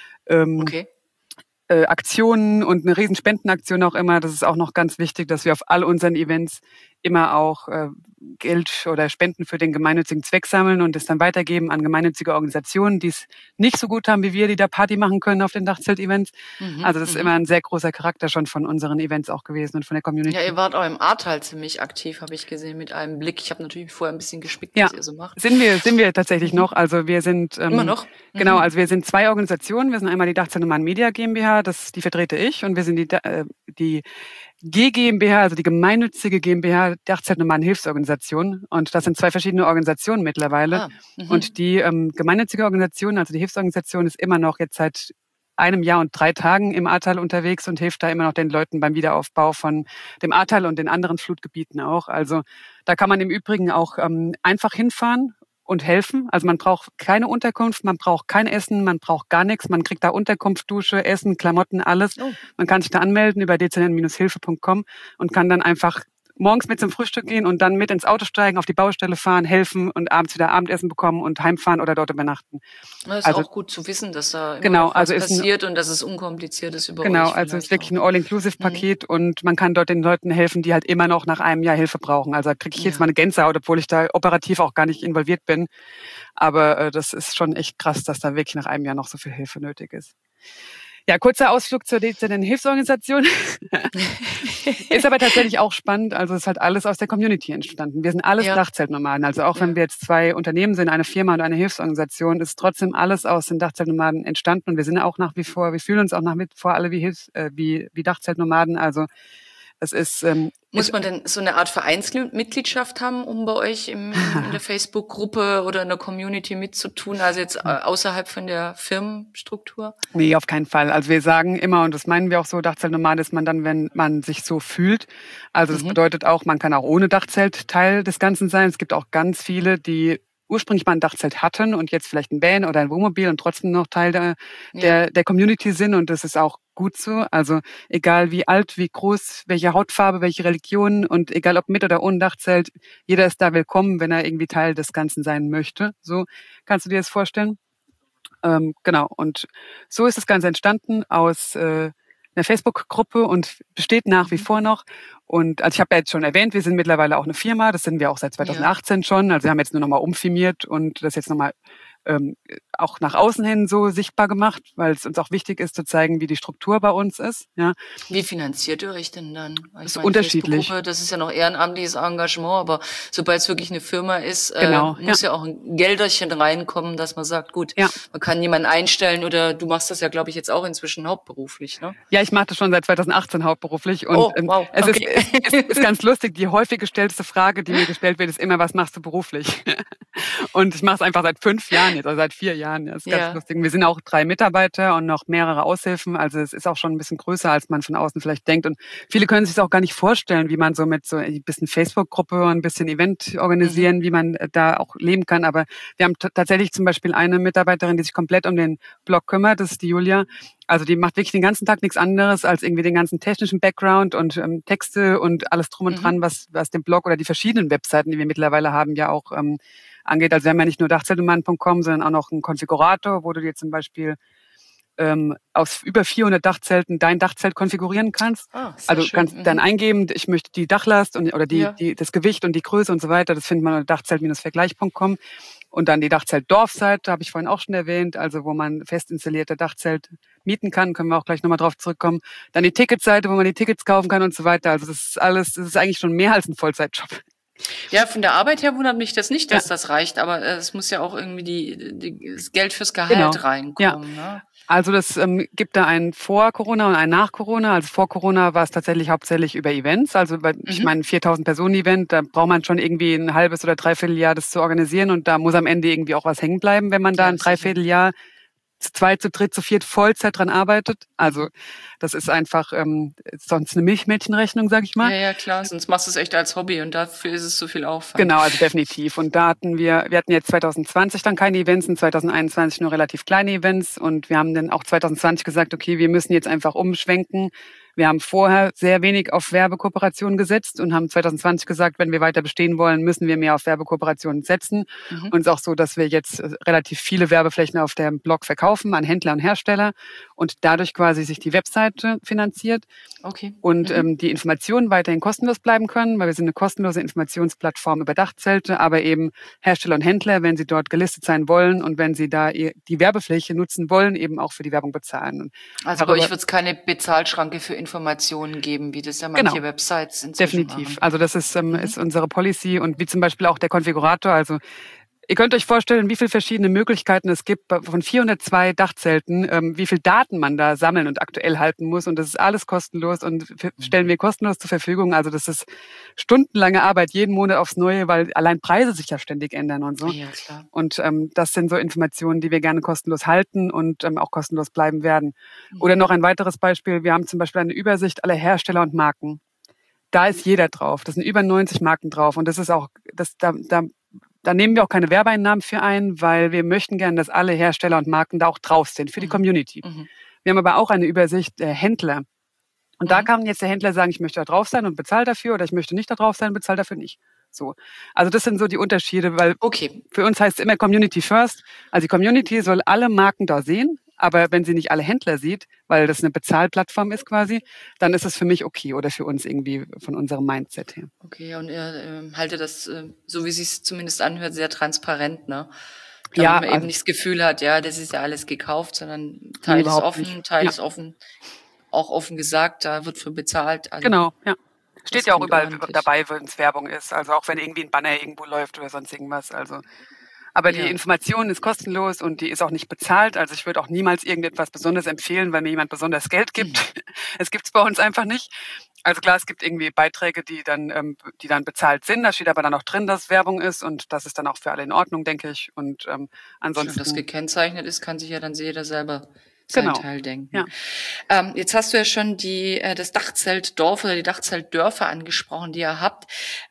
Aktionen und eine riesen Spendenaktion auch immer. Das ist auch noch ganz wichtig, dass wir auf all unseren Events immer auch Geld oder Spenden für den gemeinnützigen Zweck sammeln und es dann weitergeben an gemeinnützige Organisationen, die es nicht so gut haben wie wir, die da Party machen können auf den Dachzelt-Events. Also das ist immer ein sehr großer Charakter schon von unseren Events auch gewesen und von der Community. Ja, ihr wart auch im Ahrtal ziemlich aktiv, habe ich gesehen, mit einem Blick. Ich habe natürlich vorher ein bisschen gespickt, was ihr so macht. Sind wir tatsächlich noch. Also wir sind immer noch? Genau, also wir sind 2 Organisationen. Wir sind einmal die Dachzeltnomaden Media GmbH, die vertrete ich, und wir sind die GmbH, also die gemeinnützige GmbH Dachzeltnomaden Hilfsorganisation. Und das sind 2 verschiedene Organisationen mittlerweile. Und die gemeinnützige Organisation, also die Hilfsorganisation, ist immer noch jetzt seit einem Jahr und 3 Tagen im Ahrtal unterwegs und hilft da immer noch den Leuten beim Wiederaufbau von dem Ahrtal und den anderen Flutgebieten auch. Also da kann man im Übrigen auch einfach hinfahren und helfen. Also man braucht keine Unterkunft, man braucht kein Essen, man braucht gar nichts. Man kriegt da Unterkunft, Dusche, Essen, Klamotten, alles. Man kann sich da anmelden über dcn-hilfe.com und kann dann einfach morgens mit zum Frühstück gehen und dann mit ins Auto steigen, auf die Baustelle fahren, helfen und abends wieder Abendessen bekommen und heimfahren oder dort übernachten. Das ist auch gut zu wissen, dass da immer was passiert und dass es unkompliziert ist über euch. Genau, also es ist wirklich ein All-Inclusive-Paket und man kann dort den Leuten helfen, die halt immer noch nach einem Jahr Hilfe brauchen. Also da kriege ich jetzt mal eine Gänsehaut, obwohl ich da operativ auch gar nicht involviert bin. Aber das ist schon echt krass, dass da wirklich nach einem Jahr noch so viel Hilfe nötig ist. Ja, kurzer Ausflug zur Hilfsorganisation. Ist aber tatsächlich auch spannend. Also es ist halt alles aus der Community entstanden. Wir sind alles Dachzeltnomaden. Also auch wenn wir jetzt 2 Unternehmen sind, eine Firma und eine Hilfsorganisation, ist trotzdem alles aus den Dachzeltnomaden entstanden. Und wir sind auch nach wie vor, wir fühlen uns auch nach wie vor alle wie Dachzeltnomaden. Also es ist... Muss man denn so eine Art Vereinsmitgliedschaft haben, um bei euch in der Facebook-Gruppe oder in der Community mitzutun, also jetzt außerhalb von der Firmenstruktur? Nee, auf keinen Fall. Also wir sagen immer, und das meinen wir auch so, Dachzeltnomade ist man dann, wenn man sich so fühlt. Also das bedeutet auch, man kann auch ohne Dachzelt Teil des Ganzen sein. Es gibt auch ganz viele, die ursprünglich mal ein Dachzelt hatten und jetzt vielleicht ein Van oder ein Wohnmobil und trotzdem noch Teil der Community sind, und das ist auch gut so. Also egal wie alt, wie groß, welche Hautfarbe, welche Religion und egal ob mit oder ohne Dachzelt, jeder ist da willkommen, wenn er irgendwie Teil des Ganzen sein möchte. So kannst du dir das vorstellen? Genau, und so ist das Ganze entstanden aus einer Facebook-Gruppe und besteht nach wie vor noch. Und also ich habe ja jetzt schon erwähnt, wir sind mittlerweile auch eine Firma, das sind wir auch seit 2018 schon. Also wir haben jetzt nur nochmal umfirmiert und das jetzt nochmal auch nach außen hin so sichtbar gemacht, weil es uns auch wichtig ist zu zeigen, wie die Struktur bei uns ist. Ja. Wie finanziert ihr euch denn dann? Das ist unterschiedlich. Das ist ja noch ehrenamtliches Engagement, aber sobald es wirklich eine Firma ist, muss ja auch ein Gelderchen reinkommen, dass man sagt, gut, man kann jemanden einstellen, oder du machst das ja, glaube ich, jetzt auch inzwischen hauptberuflich, ne? Ja, ich mache das schon seit 2018 hauptberuflich und es ist ganz lustig, die häufig gestellteste Frage, die mir gestellt wird, ist immer, was machst du beruflich? Und ich mache es einfach seit 5 Jahren jetzt, also seit 4 Jahren. Das ist ganz lustig. Wir sind auch 3 Mitarbeiter und noch mehrere Aushilfen. Also es ist auch schon ein bisschen größer, als man von außen vielleicht denkt. Und viele können sich auch gar nicht vorstellen, wie man so mit so ein bisschen Facebook-Gruppe und ein bisschen Event organisieren, wie man da auch leben kann. Aber wir haben tatsächlich zum Beispiel eine Mitarbeiterin, die sich komplett um den Blog kümmert. Das ist die Julia. Also die macht wirklich den ganzen Tag nichts anderes als irgendwie den ganzen technischen Background und Texte und alles drum und dran, was den Blog oder die verschiedenen Webseiten, die wir mittlerweile haben, ja auch angeht. Also wir haben ja nicht nur dachzeltnomaden.com, sondern auch noch einen Konfigurator, wo du dir zum Beispiel aus über 400 Dachzelten dein Dachzelt konfigurieren kannst. Also du kannst dann eingeben, ich möchte die Dachlast oder das Gewicht und die Größe und so weiter. Das findet man unter dachzelt-vergleich.com. Und dann die Dachzelt-Dorfseite, habe ich vorhin auch schon erwähnt, also wo man fest installierte Dachzelt mieten kann, können wir auch gleich nochmal drauf zurückkommen. Dann die Ticketseite, wo man die Tickets kaufen kann und so weiter. Also das ist eigentlich schon mehr als ein Vollzeitjob. Ja, von der Arbeit her wundert mich das nicht, dass das reicht, aber es muss ja auch irgendwie das Geld fürs Gehalt reinkommen. Ja. Ne? Also das gibt da einen vor Corona und einen nach Corona. Also vor Corona war es tatsächlich hauptsächlich über Events. Also ich meine 4.000 Personen Event, da braucht man schon irgendwie ein halbes oder dreiviertel Jahr das zu organisieren und da muss am Ende irgendwie auch was hängen bleiben, wenn man da ein Dreivierteljahr zu zweit, zu dritt, zu viert Vollzeit dran arbeitet. Also das ist einfach sonst eine Milchmädchenrechnung, sag ich mal. Ja, klar, sonst machst du es echt als Hobby und dafür ist es so viel Aufwand. Genau, also definitiv. Und da hatten wir hatten jetzt 2020 dann keine Events und 2021 nur relativ kleine Events und wir haben dann auch 2020 gesagt, okay, wir müssen jetzt einfach umschwenken. Wir haben vorher sehr wenig auf Werbekooperationen gesetzt und haben 2020 gesagt, wenn wir weiter bestehen wollen, müssen wir mehr auf Werbekooperationen setzen. Und es ist auch so, dass wir jetzt relativ viele Werbeflächen auf dem Blog verkaufen an Händler und Hersteller und dadurch quasi sich die Webseite finanziert. Okay. Und die Informationen weiterhin kostenlos bleiben können, weil wir sind eine kostenlose Informationsplattform über Dachzelte, aber eben Hersteller und Händler, wenn sie dort gelistet sein wollen und wenn sie da die Werbefläche nutzen wollen, eben auch für die Werbung bezahlen. Also bei euch wird es keine Bezahlschranke für Informationen geben, wie das ja manche Websites inzwischen definitiv machen. Also das ist unsere Policy und wie zum Beispiel auch der Konfigurator. Also ihr könnt euch vorstellen, wie viele verschiedene Möglichkeiten es gibt von 402 Dachzelten, wie viel Daten man da sammeln und aktuell halten muss. Und das ist alles kostenlos und stellen wir kostenlos zur Verfügung. Also das ist stundenlange Arbeit, jeden Monat aufs Neue, weil allein Preise sich ja ständig ändern und so. Ja, klar. Und das sind so Informationen, die wir gerne kostenlos halten und auch kostenlos bleiben werden. Oder noch ein weiteres Beispiel. Wir haben zum Beispiel eine Übersicht aller Hersteller und Marken. Da ist jeder drauf. Das sind über 90 Marken drauf. Und das ist auch, da nehmen wir auch keine Werbeeinnahmen für ein, weil wir möchten gerne, dass alle Hersteller und Marken da auch drauf sind für die Community. Wir haben aber auch eine Übersicht der Händler. Und da kann jetzt der Händler sagen, ich möchte da drauf sein und bezahle dafür oder ich möchte nicht da drauf sein und bezahle dafür nicht. So. Also das sind so die Unterschiede, weil für uns heißt es immer Community First. Also die Community soll alle Marken da sehen, aber wenn sie nicht alle Händler sieht, weil das eine Bezahlplattform ist quasi, dann ist es für mich okay oder für uns irgendwie von unserem Mindset her. Okay, und ihr haltet das, so wie es sich zumindest anhört, sehr transparent, ne? Ja, Damit man eben nicht das Gefühl hat, ja, das ist ja alles gekauft, sondern Teil ist offen, Teil ist offen, auch offen gesagt, da wird für bezahlt. Also genau, ja. Steht ja auch überall ordentlich dabei, wenn es Werbung ist. Also auch wenn irgendwie ein Banner irgendwo läuft oder sonst irgendwas. Also, aber die Information ist kostenlos und die ist auch nicht bezahlt. Also ich würde auch niemals irgendetwas besonders empfehlen, weil mir jemand besonders Geld gibt. Es gibt's bei uns einfach nicht. Also klar, es gibt irgendwie Beiträge, die dann bezahlt sind. Da steht aber dann auch drin, dass es Werbung ist und das ist dann auch für alle in Ordnung, denke ich. Und ansonsten. Wenn das gekennzeichnet ist, kann sich ja dann jeder selber sein Teil denken. Ja. Jetzt hast du ja schon das Dachzeltdorf oder die Dachzeltdörfer angesprochen, die ihr habt.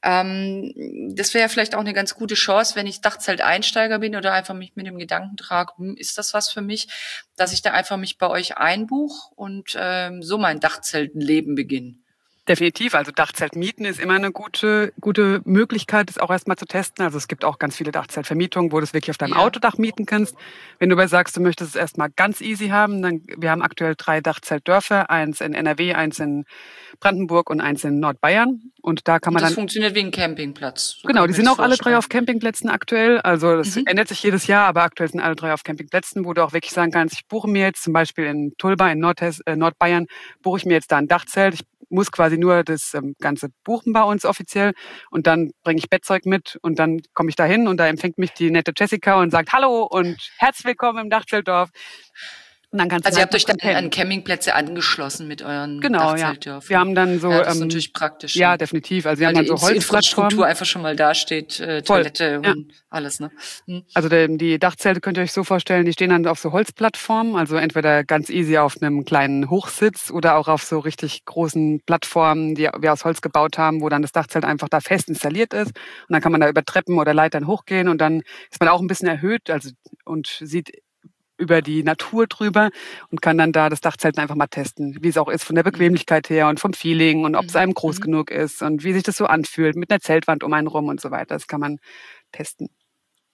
Das wäre ja vielleicht auch eine ganz gute Chance, wenn ich Dachzelteinsteiger bin oder einfach mich mit dem Gedanken trage, ist das was für mich, dass ich da einfach mich bei euch einbuche und so mein Dachzeltenleben beginne. Definitiv. Also Dachzelt mieten ist immer eine gute Möglichkeit, das auch erstmal zu testen. Also es gibt auch ganz viele Dachzeltvermietungen, wo du es wirklich auf deinem Autodach mieten kannst. Wenn du aber sagst, du möchtest es erstmal ganz easy haben, dann wir haben aktuell 3 Dachzeltdörfer, eins in NRW, eins in Brandenburg und eins in Nordbayern. Und da kann man das funktioniert wie ein Campingplatz. So genau, die sind auch alle 3 auf Campingplätzen aktuell. Also das ändert sich jedes Jahr, aber aktuell sind alle 3 auf Campingplätzen, wo du auch wirklich sagen kannst, ich buche mir jetzt zum Beispiel in Tulba in Nordbayern, buche ich mir jetzt da ein Dachzelt. Ich muss quasi nur das Ganze buchen bei uns offiziell und dann bringe ich Bettzeug mit und dann komme ich da hin und da empfängt mich die nette Jessica und sagt Hallo und herzlich willkommen im Dachzeltdorf. Und dann kannst also du ihr habt euch dann an Campingplätze angeschlossen mit euren Dachzeltdörfern. Wir haben dann so das ist natürlich praktisch. Ja, definitiv. Also wir haben dann so Holzplattformen. Infrastruktur einfach schon mal dasteht, Toilette und alles, ne? Also die Dachzelte könnt ihr euch so vorstellen, die stehen dann auf so Holzplattformen, also entweder ganz easy auf einem kleinen Hochsitz oder auch auf so richtig großen Plattformen, die wir aus Holz gebaut haben, wo dann das Dachzelt einfach da fest installiert ist und dann kann man da über Treppen oder Leitern hochgehen und dann ist man auch ein bisschen erhöht, also und sieht über die Natur drüber und kann dann da das Dachzelten einfach mal testen, wie es auch ist von der Bequemlichkeit her und vom Feeling und ob es einem groß genug ist und wie sich das so anfühlt mit einer Zeltwand um einen rum und so weiter. Das kann man testen.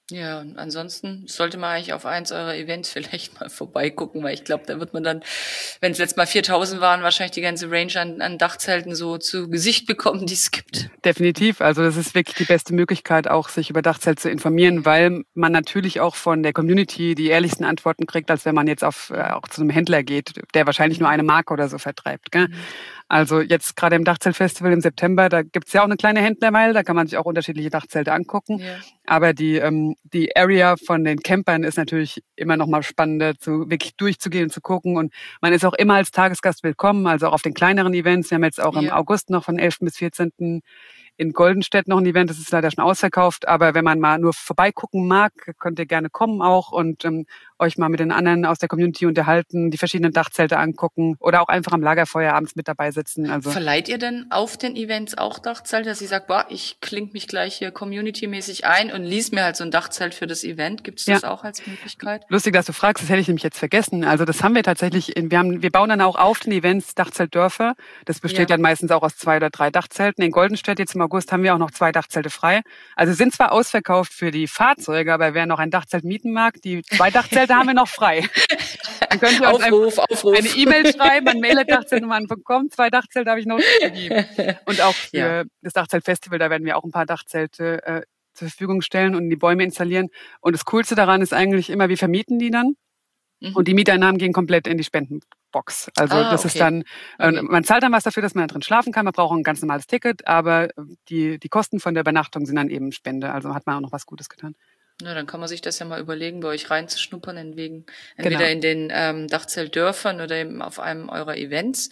Ja, und ansonsten sollte man eigentlich auf eins eurer Events vielleicht mal vorbeigucken, weil ich glaube, da wird man dann, wenn es letztes Mal 4.000 waren, wahrscheinlich die ganze Range an Dachzelten so zu Gesicht bekommen, die es gibt. Definitiv. Also das ist wirklich die beste Möglichkeit, auch sich über Dachzelt zu informieren, weil man natürlich auch von der Community die ehrlichsten Antworten kriegt, als wenn man jetzt auch zu einem Händler geht, der wahrscheinlich nur eine Marke oder so vertreibt. Gell? Also jetzt gerade im Dachzeltfestival im September, da gibt's ja auch eine kleine Händlermeile, da kann man sich auch unterschiedliche Dachzelte angucken. Ja. Aber die Area von den Campern ist natürlich immer noch mal spannender, wirklich durchzugehen und zu gucken. Und man ist auch immer als Tagesgast willkommen, also auch auf den kleineren Events. Wir haben jetzt auch im August noch von 11. bis 14. in Goldenstedt noch ein Event, das ist leider schon ausverkauft, aber wenn man mal nur vorbeigucken mag, könnt ihr gerne kommen auch und euch mal mit den anderen aus der Community unterhalten, die verschiedenen Dachzelte angucken oder auch einfach am Lagerfeuer abends mit dabei sitzen. Also verleiht ihr denn auf den Events auch Dachzelte, dass ihr sagt, boah, ich klinge mich gleich hier community-mäßig ein und lies mir halt so ein Dachzelt für das Event? Gibt es das auch als Möglichkeit? Lustig, dass du fragst, das hätte ich nämlich jetzt vergessen. Also das haben wir tatsächlich, wir bauen dann auch auf den Events Dachzeltdörfer. Das besteht dann meistens auch aus 2 oder 3 Dachzelten. In Goldenstedt jetzt im August haben wir auch noch 2 Dachzelte frei. Also sind zwar ausverkauft für die Fahrzeuge, aber wer noch ein Dachzelt mieten mag, die 2 Dachzelte haben wir noch frei. Dann könnt ihr uns Aufruf. Eine E-Mail schreiben an mail@dachzeltnummern.com. 2 Dachzelte habe ich noch gegeben. Und auch für das Dachzeltfestival, da werden wir auch ein paar Dachzelte zur Verfügung stellen und die Bäume installieren. Und das Coolste daran ist eigentlich immer, wir vermieten die dann. Und die Mieteinnahmen gehen komplett in die Spendenbox. Also das ist dann, man zahlt dann was dafür, dass man da drin schlafen kann. Man braucht ein ganz normales Ticket, aber die Kosten von der Übernachtung sind dann eben Spende. Also hat man auch noch was Gutes getan. Na, dann kann man sich das ja mal überlegen, bei euch reinzuschnuppern, entweder in den Dachzeltdörfern oder eben auf einem eurer Events.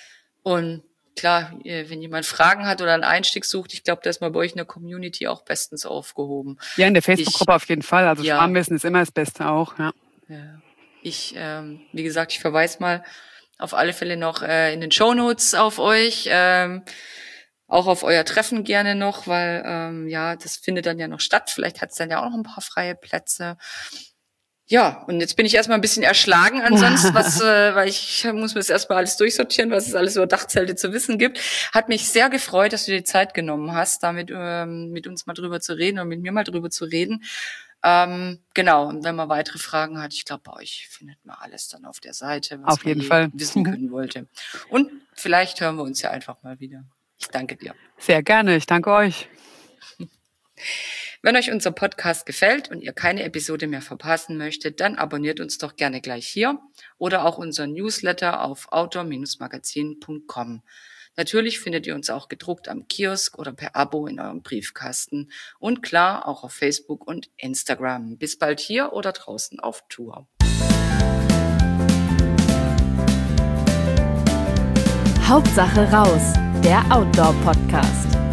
Und klar, wenn jemand Fragen hat oder einen Einstieg sucht, ich glaube, da ist man bei euch in der Community auch bestens aufgehoben. Ja, in der Facebook-Gruppe auf jeden Fall. Also Schwarmwissen ist immer das Beste auch. Ja. Ich, wie gesagt, ich verweise mal auf alle Fälle noch in den Shownotes auf euch, auch auf euer Treffen gerne noch, weil das findet dann ja noch statt. Vielleicht hat es dann ja auch noch ein paar freie Plätze. Ja, und jetzt bin ich erstmal ein bisschen erschlagen ansonsten, weil ich muss mir das erstmal alles durchsortieren, was es alles über Dachzelte zu wissen gibt. Hat mich sehr gefreut, dass du dir die Zeit genommen hast, damit mit uns mal drüber zu reden und mit mir mal drüber zu reden. Genau, und wenn man weitere Fragen hat, ich glaube, bei euch findet man alles dann auf der Seite, was auf jeden Fall wissen können wollte. Und vielleicht hören wir uns ja einfach mal wieder. Ich danke dir. Sehr gerne, ich danke euch. Wenn euch unser Podcast gefällt und ihr keine Episode mehr verpassen möchtet, dann abonniert uns doch gerne gleich hier oder auch unseren Newsletter auf outdoor-magazin.com. Natürlich findet ihr uns auch gedruckt am Kiosk oder per Abo in eurem Briefkasten und klar auch auf Facebook und Instagram. Bis bald hier oder draußen auf Tour. Hauptsache raus, der Outdoor-Podcast.